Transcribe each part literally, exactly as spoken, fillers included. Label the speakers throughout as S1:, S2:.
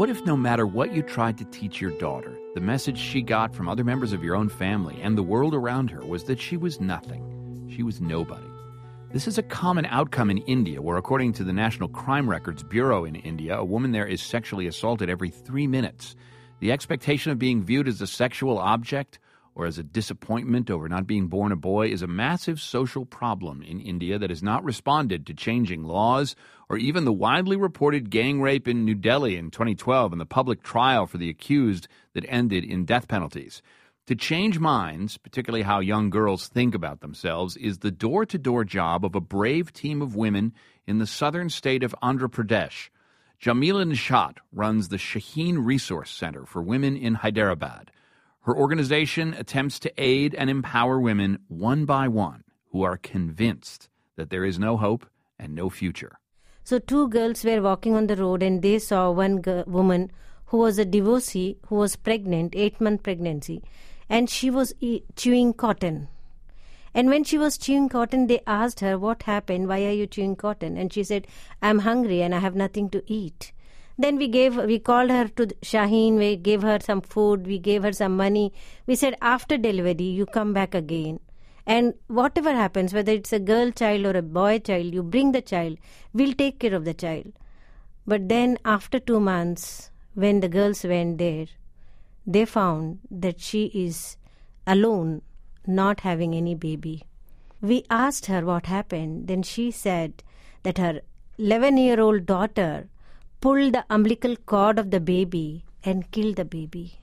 S1: What if no matter what you tried to teach your daughter, the message she got from other members of your own family and the world around her was that she was nothing, she was nobody? This is a common outcome in India, where according to the National Crime Records Bureau in India, a woman there is sexually assaulted every three minutes. The expectation of being viewed as a sexual object or as a disappointment over not being born a boy is a massive social problem in India that has not responded to changing laws or even the widely reported gang rape in New Delhi in twenty twelve and the public trial for the accused that ended in death penalties. To change minds, particularly how young girls think about themselves, is the door-to-door job of a brave team of women in the southern state of Andhra Pradesh. Jamila Nishat runs the Shaheen Resource Center for Women in Hyderabad. Her organization attempts to aid and empower women one by one who are convinced that there is no hope and no future.
S2: So two girls were walking on the road and they saw one girl, woman who was a divorcee, who was pregnant, eight-month pregnancy, and she was e- chewing cotton. And when she was chewing cotton, they asked her, what happened? Why are you chewing cotton? And she said, I'm hungry and I have nothing to eat. Then we gave, we called her to Shaheen, we gave her some food, we gave her some money. We said, after delivery, you come back again. And whatever happens, whether it's a girl child or a boy child, you bring the child, we'll take care of the child. But then after two months, when the girls went there, they found that she is alone, not having any baby. We asked her what happened. Then she said that her eleven-year-old daughter pulled the umbilical cord of the baby and killed the baby,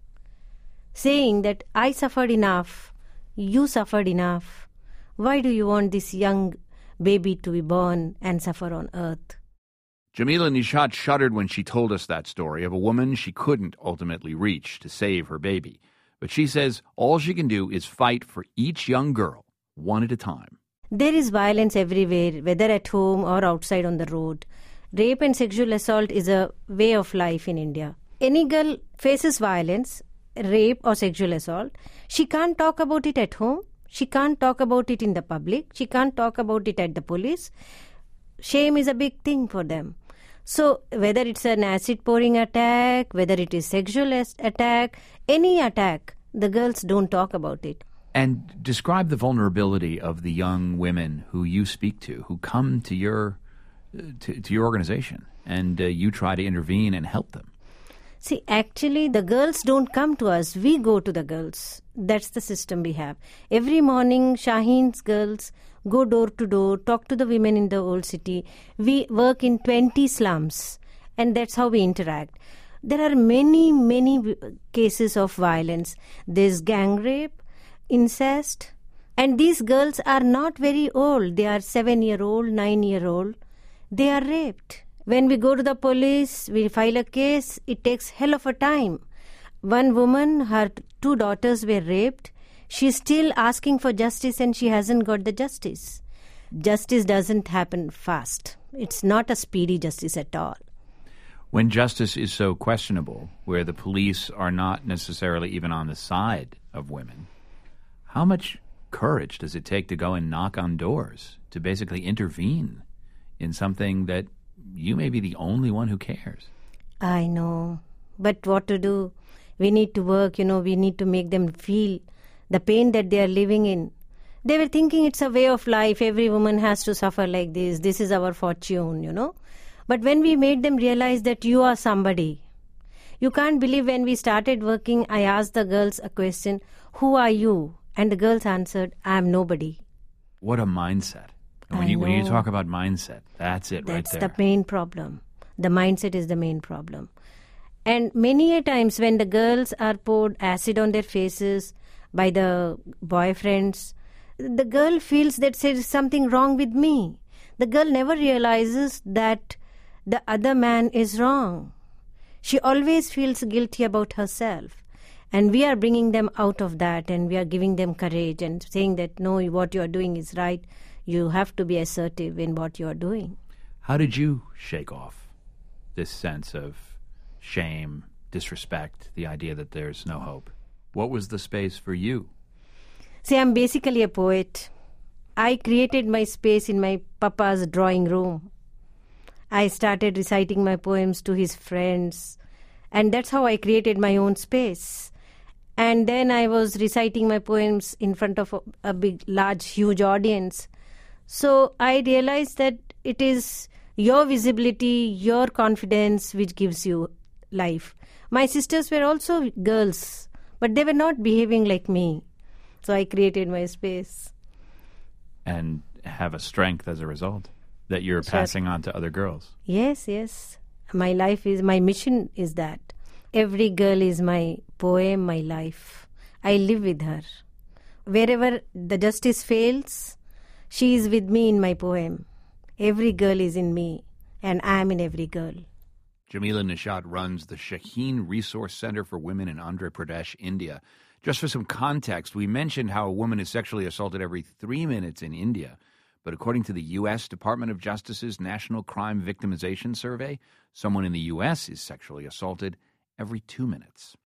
S2: saying that I suffered enough, you suffered enough. Why do you want this young baby to be born and suffer on earth?
S1: Jamila Nishat shuddered when she told us that story of a woman she couldn't ultimately reach to save her baby. But she says all she can do is fight for each young girl, one at a time.
S2: There is violence everywhere, whether at home or outside on the road. Rape and sexual assault is a way of life in India. Any girl faces violence, rape or sexual assault. She can't talk about it at home. She can't talk about it in the public. She can't talk about it at the police. Shame is a big thing for them. So whether it's an acid pouring attack, whether it is sexual attack, any attack, the girls don't talk about it.
S1: And describe the vulnerability of the young women who you speak to, who come to your to, to your organization, and uh, you try to intervene and help them.
S2: See, actually, the girls don't come to us. We go to the girls. That's the system we have. Every morning, Shaheen's girls go door to door, talk to the women in the old city. We work in twenty slums, and that's how we interact. There are many, many cases of violence. There's gang rape, incest, and these girls are not very old. They are seven-year-old, nine-year-old. They are raped. When we go to the police, we file a case, it takes hell of a time. One woman, her two daughters were raped. She's still asking for justice and she hasn't got the justice. Justice doesn't happen fast. It's not a speedy justice at all.
S1: When justice is so questionable, where the police are not necessarily even on the side of women, how much courage does it take to go and knock on doors, to basically intervene in something that you may be the only one who cares?
S2: I know. But what to do? We need to work, you know, we need to make them feel the pain that they are living in. They were thinking it's a way of life. Every woman has to suffer like this. This is our fortune, you know. But when we made them realize that you are somebody, you can't believe when we started working, I asked the girls a question, who are you? And the girls answered, I am nobody.
S1: What a mindset. And when
S2: I
S1: you when you
S2: know.
S1: talk about mindset, that's it
S2: That's
S1: right there.
S2: the main problem. The mindset is the main problem. And many a times when the girls are poured acid on their faces by the boyfriends, the girl feels that there is something wrong with me. The girl never realizes that the other man is wrong. She always feels guilty about herself. And we are bringing them out of that, and we are giving them courage and saying that, no, what you are doing is right. You have to be assertive in what you are doing.
S1: How did you shake off this sense of shame, disrespect, the idea that there's no hope? What was the space for you?
S2: See, I'm basically a poet. I created my space in my papa's drawing room. I started reciting my poems to his friends, And that's how I created my own space. And then I was reciting my poems in front of a, a big, large, huge audience. So I realized that it is your visibility, your confidence which gives you life. My sisters were also girls, but they were not behaving like me. So I created my space.
S1: And have a strength as a result that you're
S2: Sure.
S1: passing on to other girls.
S2: Yes, yes. My life is, my mission is that. Every girl is my poem, my life. I live with her. Wherever the justice fails, she is with me in my poem. Every girl is in me, and I am in every girl.
S1: Jamila Nishat runs the Shaheen Resource Center for Women in Andhra Pradesh, India. Just for some context, we mentioned how a woman is sexually assaulted every three minutes in India. But according to the U S Department of Justice's National Crime Victimization Survey, someone in the U S is sexually assaulted every two minutes.